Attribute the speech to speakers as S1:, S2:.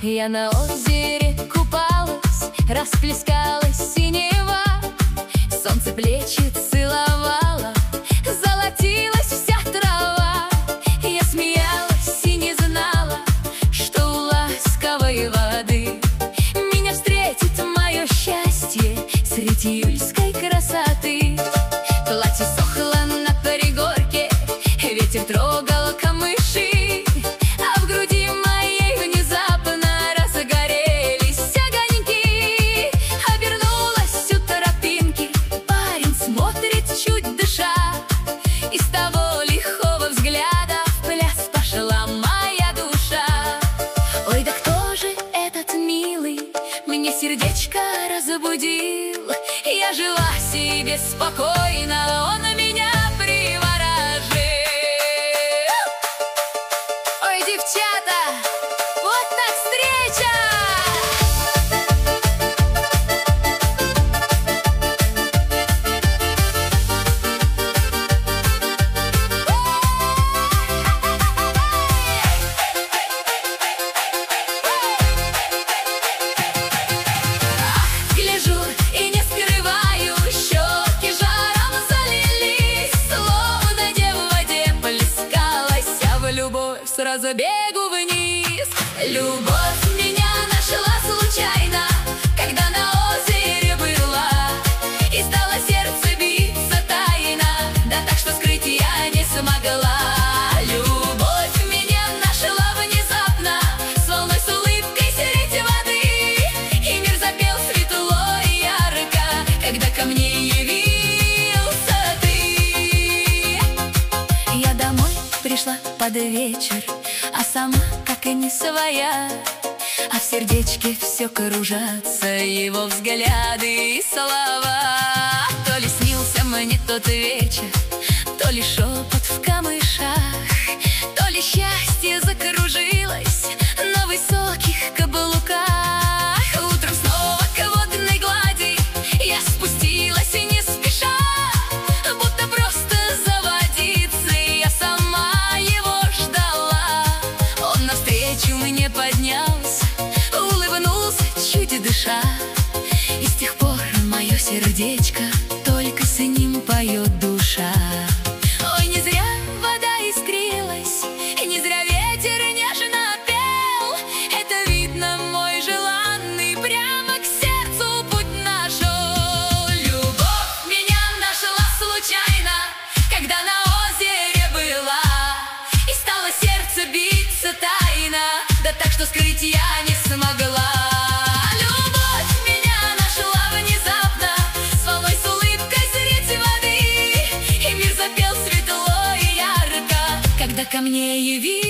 S1: Я на озере купалась, расплескалась синева, солнце плечи целовало, золотилась вся трава. Я смеялась и не знала, что у ласковой воды меня встретит мое счастье среди июльской красоты. Платье сохло на пригорке, ветер трогал камыши, а в груди моей внезапно разгорелись огоньки. Обернулась у тропинки, парень смотрит, чуть дыша, и с того лихого взгляда в пляс пошла моя душа. Ой, да кто же этот милый мне сердечко разбудил? Я жила себе спокойно, он меня приворожил. Ой, девчата, вот так встреча! Гляжу и не скрываю, щеки жаром залились, словно не в воде плескалась, а в любовь сразу бегу вниз. Любовь меня нашла случайно, когда на озере была, и стало сердце биться тайно, да так, что скрыть я не смогла. Любовь меня нашла внезапно, с волной, с улыбкой средь воды, и мир запел светло и ярко, когда ко мне явился ты. Я домой пришла под вечер, а сама как и не своя, а в сердечке все кружатся его взгляды и слова. То ли снился мне тот вечер, то ли шепот в камышах, то ли счастье закружилось на высоких каблуках. Утром снова к водной глади я спустилась и не спеша, будто просто заводиться я сама его ждала. Он навстречу мне поднялся, улыбнулся, чуть дыша, и с тех пор мое сердечко только с ним поет душа. Ой, не зря вода искрилась, не зря ветер нежно пел, это видно мой желанный прямо к сердцу путь нашел. Любовь меня нашла случайно, когда на озере была, и стало сердце биться тайно, да так, что скрыть я не смогла. Любовь меня нашла внезапно, с волной, с улыбкой средь воды, и мир запел светло и ярко, когда ко мне явился